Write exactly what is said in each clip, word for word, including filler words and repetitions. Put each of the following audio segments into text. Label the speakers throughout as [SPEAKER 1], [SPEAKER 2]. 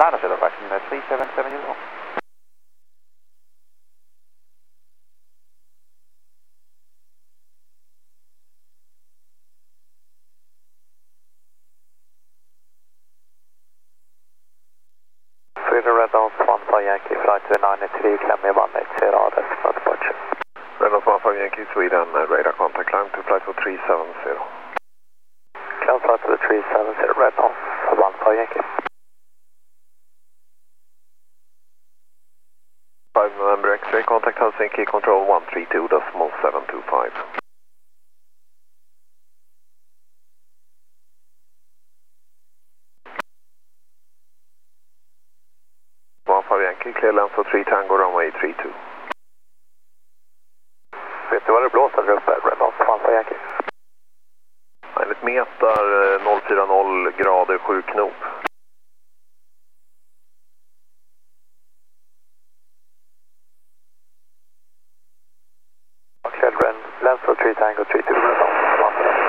[SPEAKER 1] nine zero back in three seven seven uniform.
[SPEAKER 2] Freedom Red Dance one five Yankee, flight to nine three, climb me one eight zero, that's not departure.
[SPEAKER 3] Red Dance one five Yankee, Sweden, uh, radar contact, climb to flight to three seven zero.
[SPEAKER 2] Climb flight to three seven zero, Red Dance one five Yankee.
[SPEAKER 3] five November X-ray, contact Helsinki, control one three two decimal seven two five. one five Yankee, clear land for three Tango, runway three two.
[SPEAKER 2] Vet du vad det blåser där uppe, Red Dance one five Yankee?
[SPEAKER 3] Enligt metar noll fyra noll grader sju knop.
[SPEAKER 2] Cleared land for three Tango three two, Red Dance one five.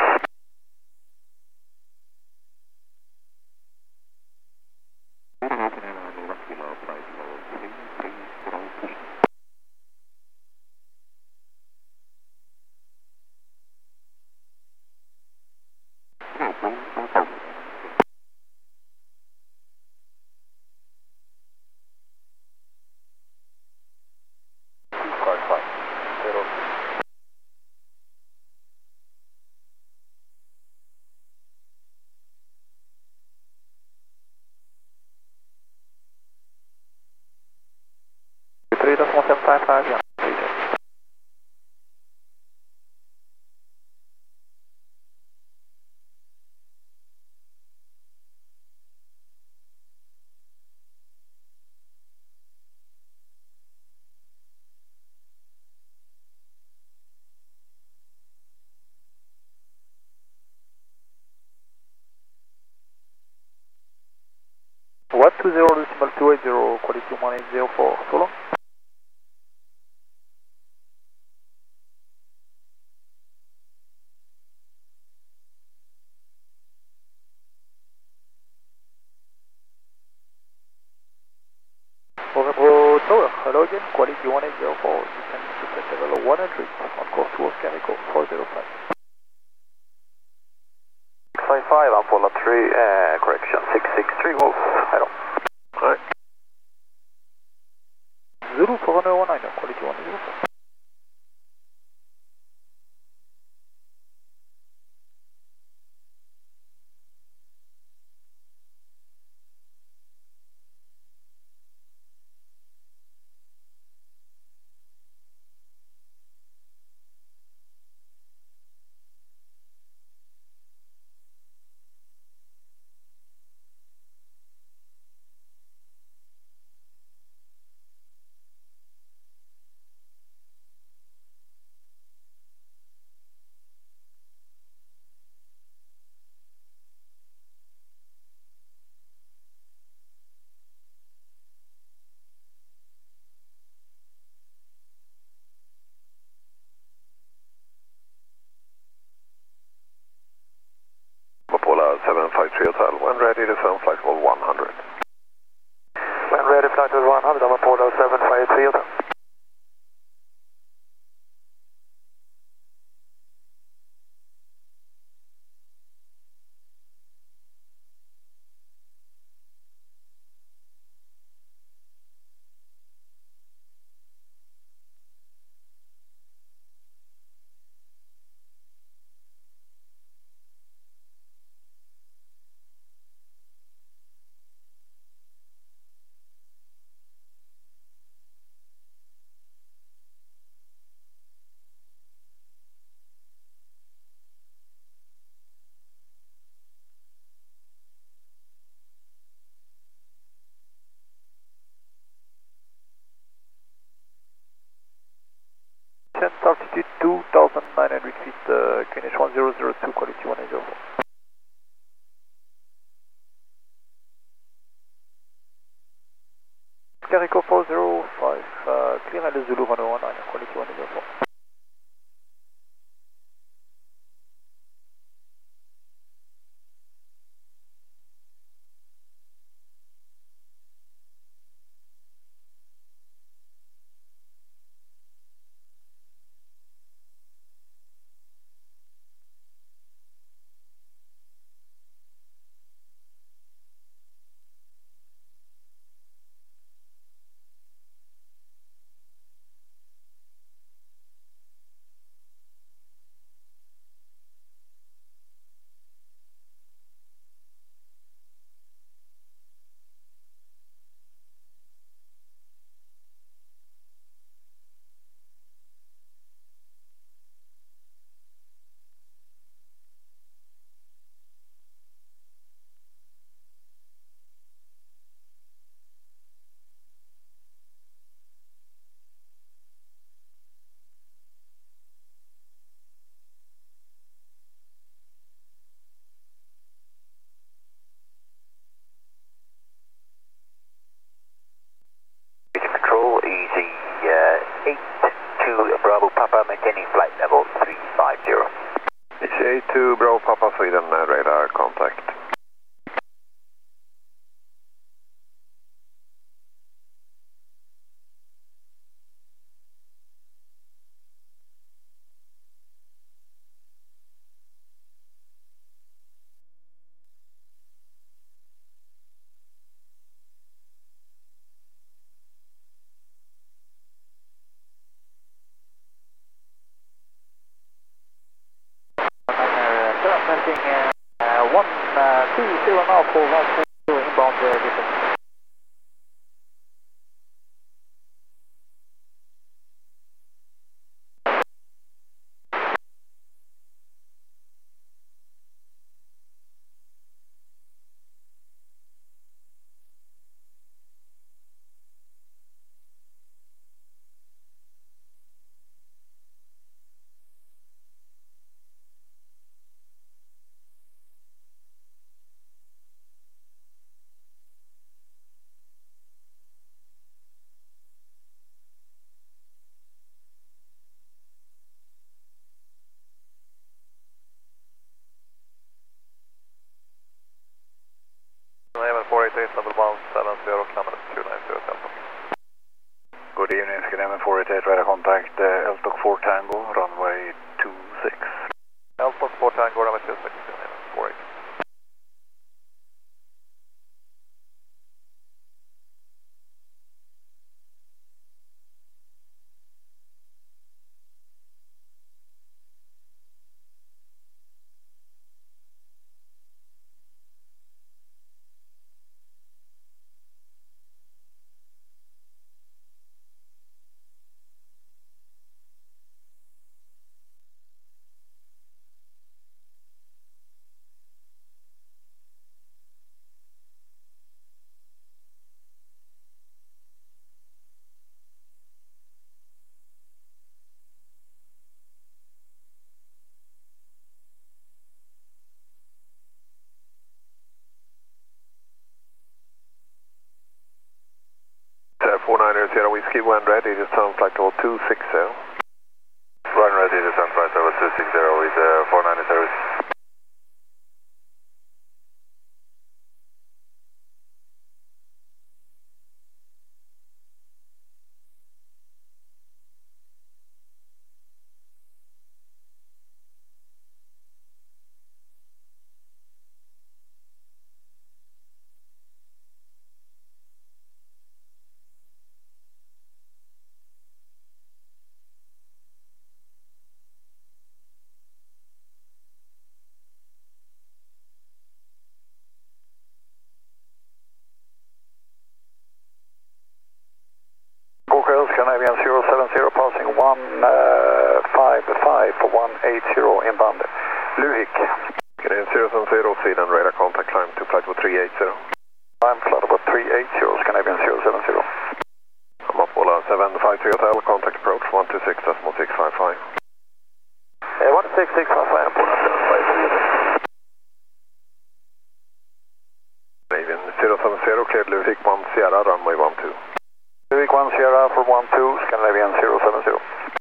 [SPEAKER 2] three decimal seven five five, yeah. one two zero decimal two eight zero, quality one eight zero four, so long. November Tower, hello again, quality one eight zero four, descend to flight level one hundred, on course towards Carico four zero five. six five five, Apollo three, uh, correction, six six three, Wolf, hello.
[SPEAKER 3] Alright.
[SPEAKER 2] Zulu for one oh one nine, quality one zero four.
[SPEAKER 3] Apollo seven five three Hotel, when ready to sound flight level one hundred.
[SPEAKER 2] When ready, flight level one hundred, I'm Apollo seven five three Hotel. Descent altitude two thousand nine hundred feet, uh, Q N H one zero zero two, quality one eight zero four. Carico four zero five, uh, clear L Zulu one oh one nine, quality one eight zero four.
[SPEAKER 3] Papa Sweden, uh, radar contact.
[SPEAKER 2] Transmitting uh, one two zero now for one two inbound uh, distance.
[SPEAKER 3] four eight eight, level one seven zero, Cameron two nine zero, Delta.
[SPEAKER 4] Good evening, Skydiamond four eight eight, radar contact, uh, L T O C four Tango, runway two six.
[SPEAKER 3] L T O C four Tango, runway two six, four eight. four nine zero Whiskey, when ready, descent flight level two six zero.
[SPEAKER 4] When ready, descent flight level two six zero with uh, four nine zero. Scandinavian zero seven zero passing one five five for one eight zero inbound. Luhik.
[SPEAKER 3] Canadian zero seven zero, Sweden, radar contact, climb to flight level three eight zero.
[SPEAKER 4] I'm flight level three eight zero, Scandinavian zero seven zero.
[SPEAKER 3] I'm up all seven five three Hotel, contact approach one two six decimal six five five.
[SPEAKER 4] Uh, one six six five five,
[SPEAKER 3] Canadian zero seven zero, cleared Luhik one Sierra, runway one two.
[SPEAKER 4] Luhik one Sierra for one two, Scandinavian zero seven zero.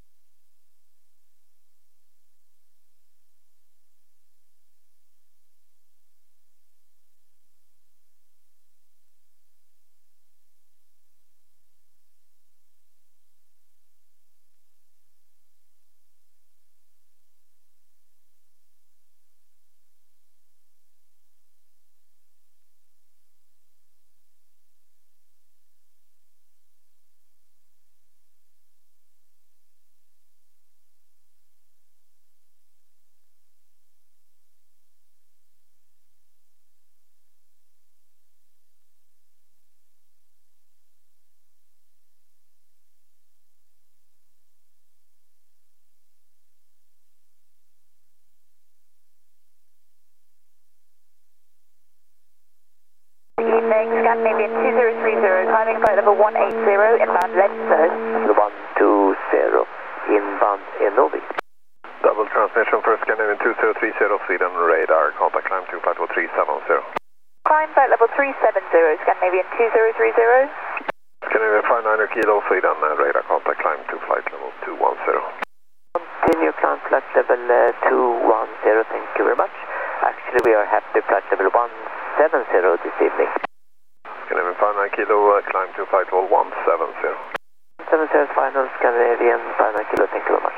[SPEAKER 5] Scandinavian two zero three zero, climbing flight level one eight zero, inbound Lenzo.
[SPEAKER 6] one two zero, inbound Enovi.
[SPEAKER 3] Double transmission for Scandinavian two zero three zero, Sweden, radar, contact climb to flight level three seven zero.
[SPEAKER 5] Climb flight level three seven zero, Scandinavian two zero three zero.
[SPEAKER 3] Scandinavian five nine kilo, Sweden, radar, contact climb to flight level two one zero.
[SPEAKER 6] Continue climb flight level uh, two one zero, thank you very much. Actually, we are happy flight level one seven zero this evening.
[SPEAKER 3] Scandinavian five nine kilo, uh, climb to flight level one seven zero.
[SPEAKER 6] seven zero final, Scandinavian five nine kilo, thank you very much.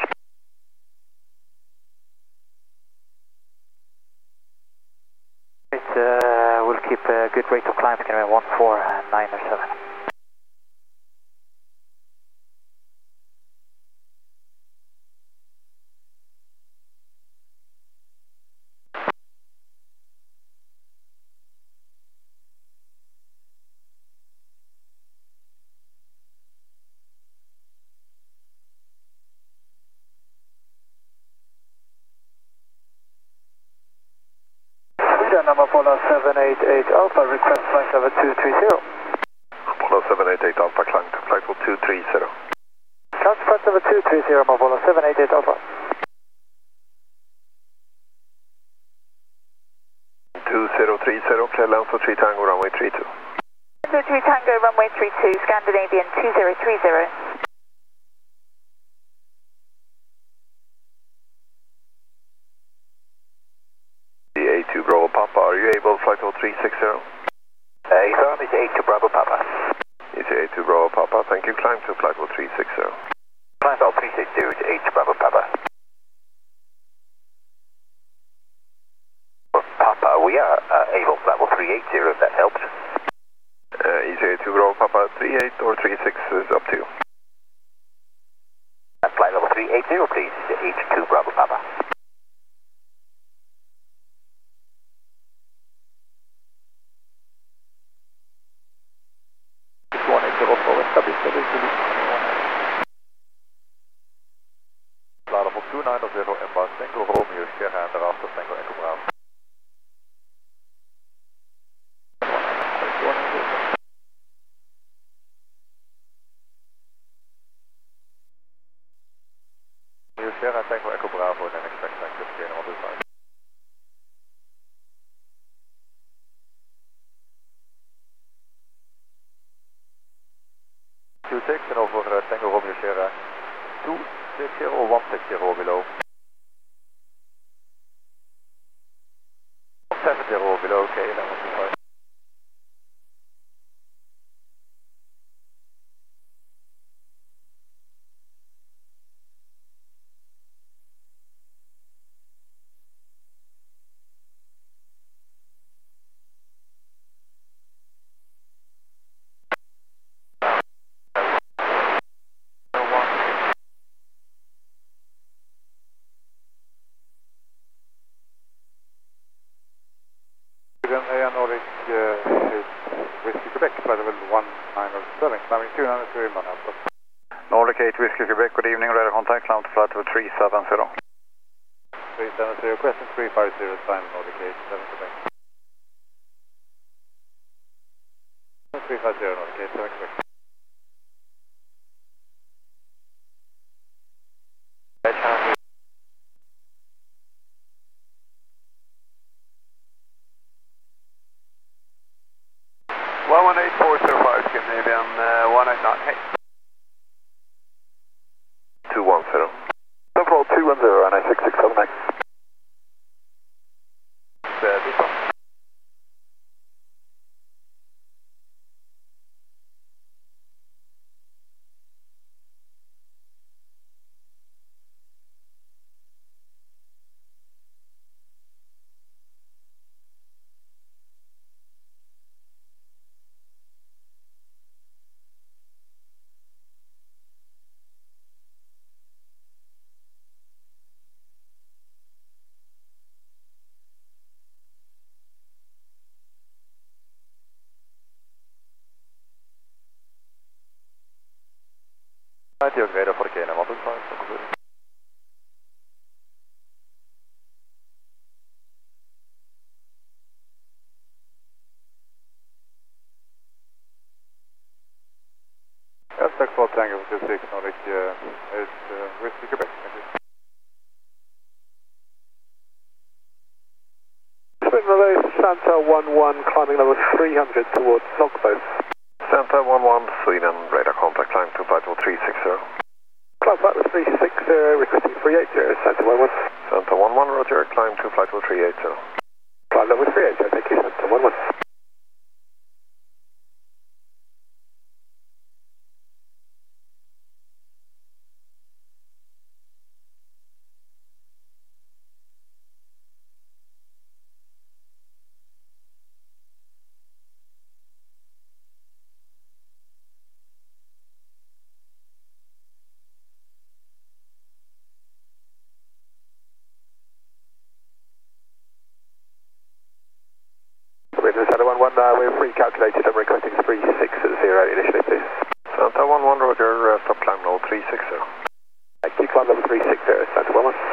[SPEAKER 2] It, uh, we'll keep a good rate of climb, Scandinavian one four nine seven. Number Apollo seven eight eight Alpha, request flight level two three zero.
[SPEAKER 3] Apollo seven eight eight Alpha, climb to flight level two three zero.
[SPEAKER 2] Climb to flight level two three zero, Apollo seven eight eight Alpha.
[SPEAKER 3] two zero three zero, clear land for three Tango, runway three two.
[SPEAKER 5] three Tango, runway three two, Scandinavian two zero three zero.
[SPEAKER 3] A two Bravo Papa, are you able flight level three six zero?
[SPEAKER 4] Uh, confirm, it's A two Bravo Papa.
[SPEAKER 3] It's A two Bravo Papa, thank you, climb to flight level three six zero.
[SPEAKER 4] Climb level three six zero to A two Bravo Papa. Papa, we are uh, able level three eight zero, if that helps.
[SPEAKER 3] Uh, easy A two Bravo Papa, three eight or three six is up to you.
[SPEAKER 4] Uh, flight level three eight zero, please, H two Bravo Papa.
[SPEAKER 2] two nine zero inbound, Tango Romeo Sierra and thereafter Tango Echo Bravo. Romeo Sierra and Tango Echo Bravo and then expect Tango Sierra on this side. two six and over uh, Tango Romeo Sierra two six zero one six zero below. seven zero below, okay, that was the fine. Air Nordic uh, is Whiskey Quebec, flight level one nine seven, climbing two nine zero inbound Alpha.
[SPEAKER 4] Nordic eight Whiskey Quebec, good evening, radar contact, climb to flight level three seven zero.
[SPEAKER 2] three seven zero, question three five zero, time Nordic eight, seven Quebec. three five zero, Nordic eight, seven Quebec.
[SPEAKER 3] one one eight four zero five, Scandinavian uh, one eight nine, hey. two one zero.
[SPEAKER 4] Control two one zero, and I six six seven nine.
[SPEAKER 3] This one.
[SPEAKER 2] ninety ook radar voor de Kena, want het is wel goed. Ja, straks voor Tango two six, Nordic uh, is uh, Whiskey Quebec.
[SPEAKER 4] Spin relay Santa one one, climbing level three hundred towards Logboat.
[SPEAKER 3] Santa one one, Sweden, radar contact, climb to flight level three six zero.
[SPEAKER 4] Climb flight level three six zero, requesting three eight zero, Santa one one.
[SPEAKER 3] Santa one one, roger, climb to flight level three eight zero.
[SPEAKER 4] climb level three eight, thank you, Center one one. Center one one, uh, we're pre-calculated and requesting three six zero initially, please.
[SPEAKER 3] Center one one, roger, uh, stop climb level three six zero.
[SPEAKER 4] Thank you, climb level three six zero, Center one one.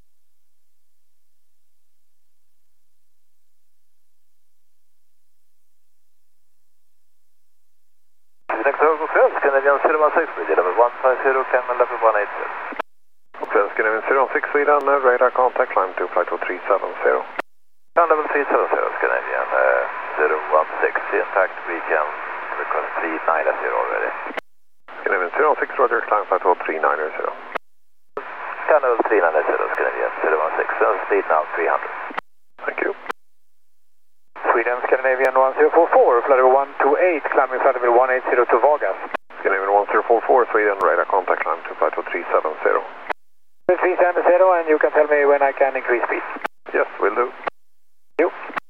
[SPEAKER 6] Next over, Cross, Canadian zero one six, radio level one five zero, climb level one eight zero.
[SPEAKER 3] Oakland, Canadian zero six, Sweden, uh, radar contact, climb to flight level three seven zero.
[SPEAKER 6] Climb level three seven zero, Canadian uh, zero one six, in fact we can request three nine zero already.
[SPEAKER 3] Canadian zero six, roger, climb flight level three nine zero.
[SPEAKER 6] Climb level three nine zero, Canadian zero one six, and speed now three hundred.
[SPEAKER 3] Thank you.
[SPEAKER 2] Sweden, Scandinavian one zero four four, flight level one two eight, climbing flight level one eight zero to Vargas.
[SPEAKER 3] Scandinavian one zero four four, Sweden, radar contact, climb to flight level three seven zero.
[SPEAKER 2] three seven zero, and you can tell me when I can increase speed.
[SPEAKER 3] Yes, will do.
[SPEAKER 2] You.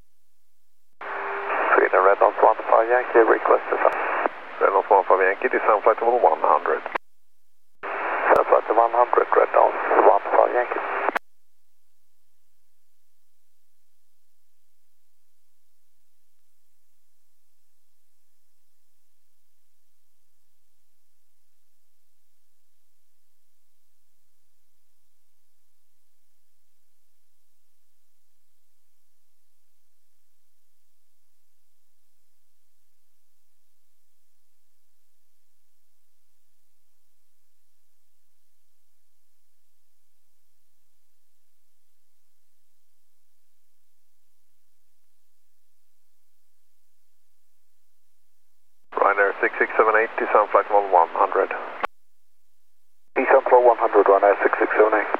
[SPEAKER 4] Sweden, Red Dot one five Yankee, request descent.
[SPEAKER 3] Red Dot one five Yankee, descend flight level one hundred.
[SPEAKER 4] Descend flight level one hundred, Red Dot one five Yankee.
[SPEAKER 3] Ryanair six six seven eight, descend flight level one hundred.
[SPEAKER 4] Descend floor one hundred, Ryanair six six seven eight.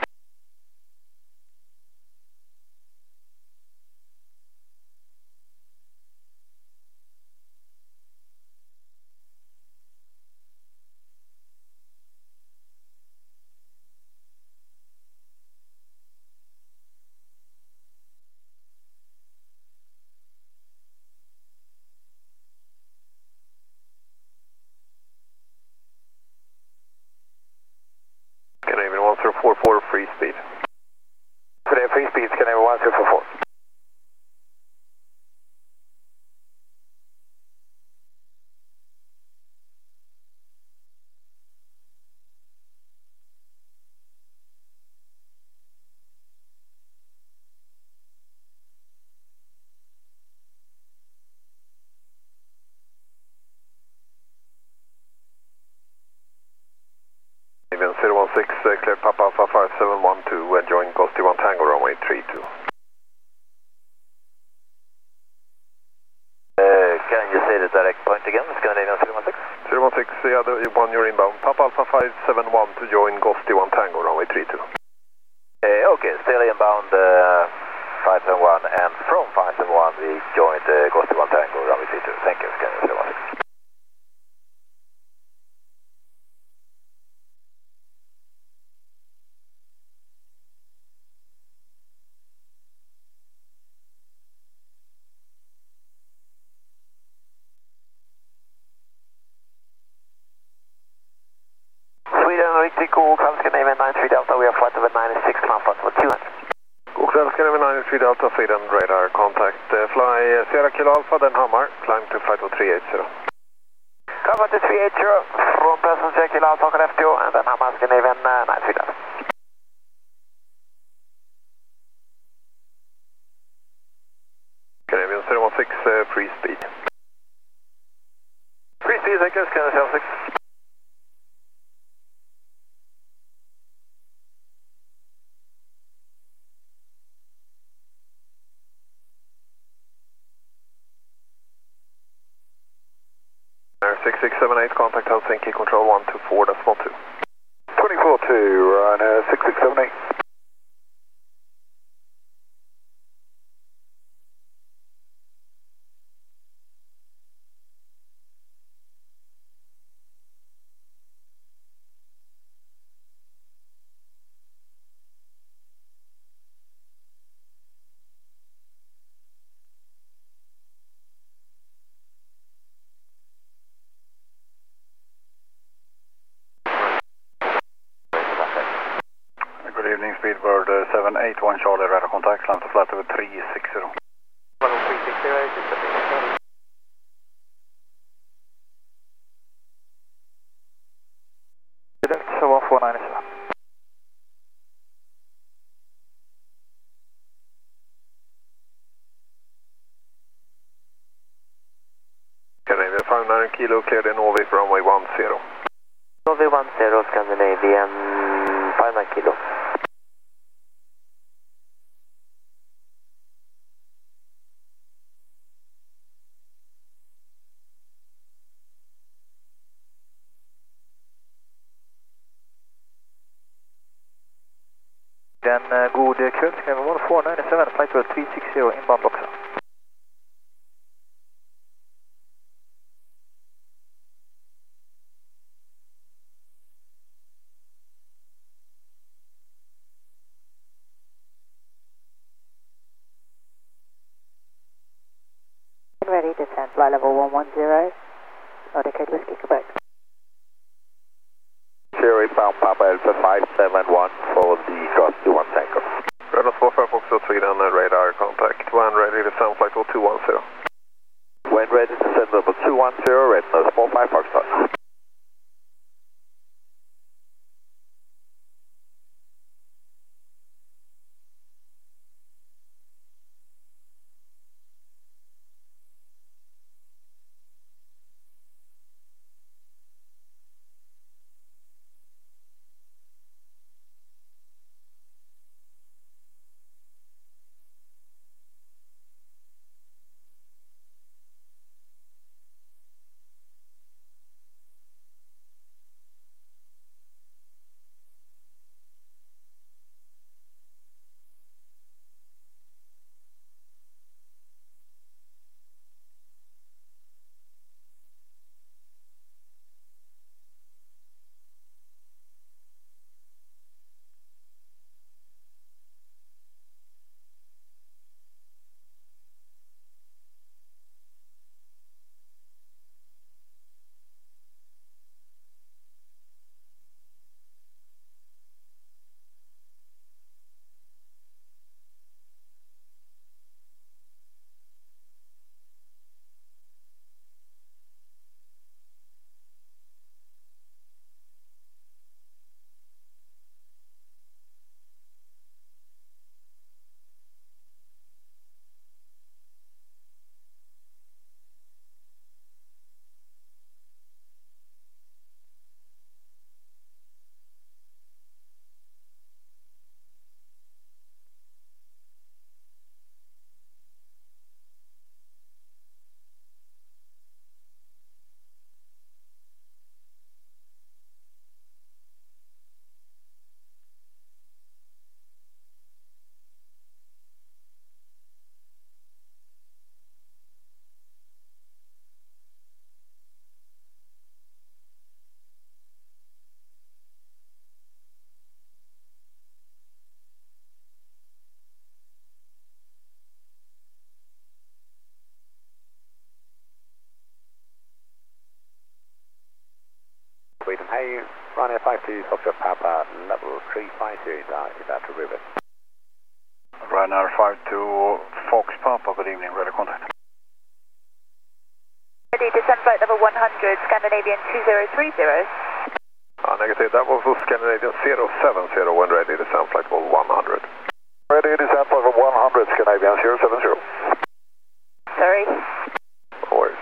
[SPEAKER 3] Canadian one zero four four, free speed.
[SPEAKER 2] For the free speed, Scandinavian one zero four four.
[SPEAKER 3] Canadian zero one six, uh, clear Papa Alpha five seven one two, uh, join Ghosty one Tango, runway three two.
[SPEAKER 6] Uh, can you say the direct point again, Scandinavian zero one six?
[SPEAKER 3] zero one six, the other one you're inbound. Papa Alpha five seven one to join Ghosty one Tango, runway three two.
[SPEAKER 6] Uh, okay, still inbound uh, five seven one, and from five seven one we joined uh, Ghosty one Tango, runway three two. Thank you, Scandinavian zero one six. Riktigt god kväll, Scandinavian nine three Delta, we have flight over nine six, climb flight over two hundred.
[SPEAKER 3] God kväll, Scandinavian nine three Delta, Sweden, radar contact, uh, fly uh, Sierra Kilo Alpha, then Hammar, climb to flight level three eight zero.
[SPEAKER 6] Climb flight to three eight zero, from passenger Kilo Alpha, on F T O, and then Hammar, Scandinavian uh, nine three Delta.
[SPEAKER 3] Canadian zero one six, uh, free speed.
[SPEAKER 6] Free speed, thank you, Scandinavian zero six.
[SPEAKER 3] six six seven eight, contact Helsinki, control one two four, decimal two.
[SPEAKER 4] twenty-four two, Ryanair six six seven eight. using Speedbird uh, seven eight one Charlie, radar contact, climb to flight level three six zero.
[SPEAKER 1] Level three six zero, just
[SPEAKER 2] Select one four nine seven.
[SPEAKER 3] Scandinavian five nine kilo, cleared in Norway for runway one zero.
[SPEAKER 6] Norway one zero, Scandinavian five nine kilo.
[SPEAKER 2] Den uh, god kväll, Scandinavian one four nine seven, flight level three six zero, inbound också.
[SPEAKER 5] Ready, descent, flight level one one zero. Nordic Whiskey, Quebec.
[SPEAKER 6] Zero inbound Papa Alpha five seven one for the Gosty one Tango.
[SPEAKER 3] Radar four five Foxtrot Sweden, uh, radar contact, when ready to sound flight level two one zero.
[SPEAKER 6] When ready to send level two one zero, red nose four five Foxtrot.
[SPEAKER 4] Sweden, hey, Ryanair five two Foxtrot Papa, level three five zero is out, is out to Rivet. Ryanair five two Fox Papa, good evening, radar contact.
[SPEAKER 5] Ready, descent flight level one hundred, Scandinavian two zero three zero.
[SPEAKER 3] Uh, negative, that was for Scandinavian zero seven zero, when ready to sound flight level one hundred.
[SPEAKER 4] Ready to descent flight level one hundred, Scandinavian zero seven zero.
[SPEAKER 5] Sorry.
[SPEAKER 3] No worries.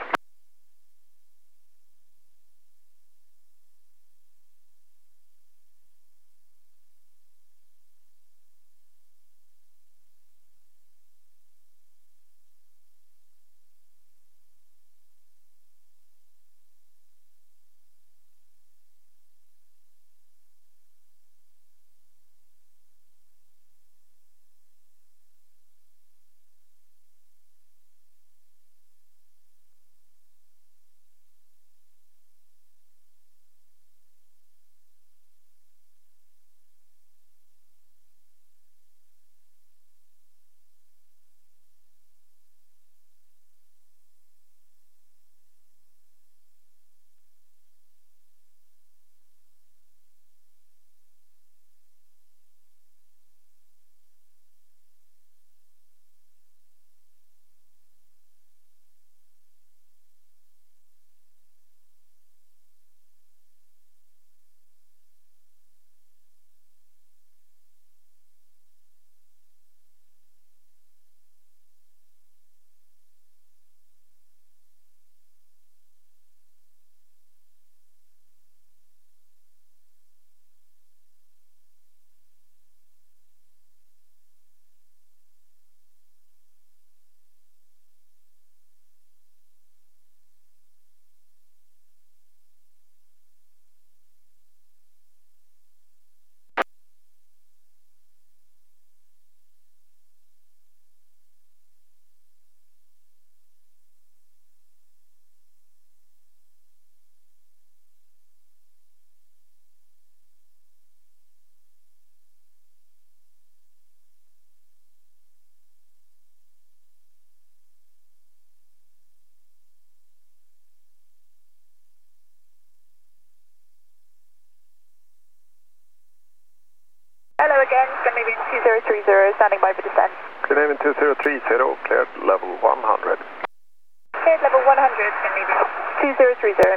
[SPEAKER 5] three zero, standing by for descent.
[SPEAKER 3] Clear two zero three zero, cleared level one hundred.
[SPEAKER 5] Cleared level one hundred, can leaving. two zero three zero.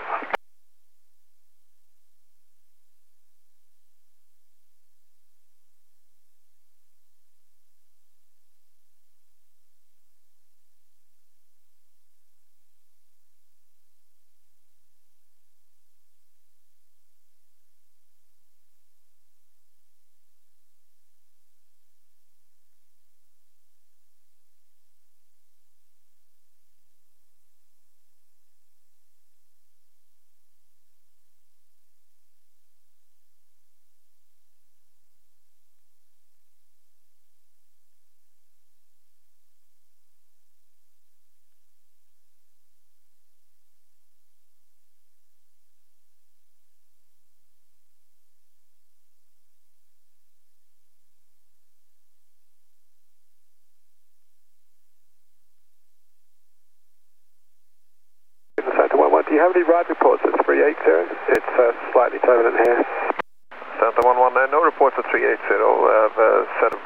[SPEAKER 3] Do you have any ride reports at three eighty? It's uh, slightly turbulent here. Center one one, uh, no reports at three eighty. I've uh, set